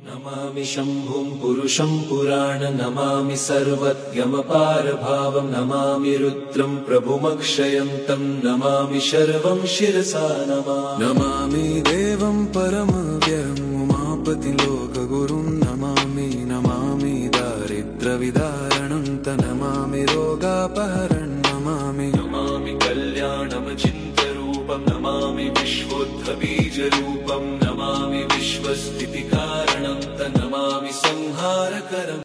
नमामि शम्भुं पुरुषं पुराण नमामि सर्वज्ञमपारभावं नमामि रुद्रं प्रभुमक्षयन्तं नमामि शर्वं शिरसा नमामि देवं परमव्ययम् उमापति लोकगुरुं नमामि दारिद्र्यविदारणं नमामि रोगापहरणं नमामि कल्याणमचिन्त्यरूपं नमामि विश्वोत्थबीजरूपं नमामि विश्वस्थितिकारणं नमामि संहारकरम्।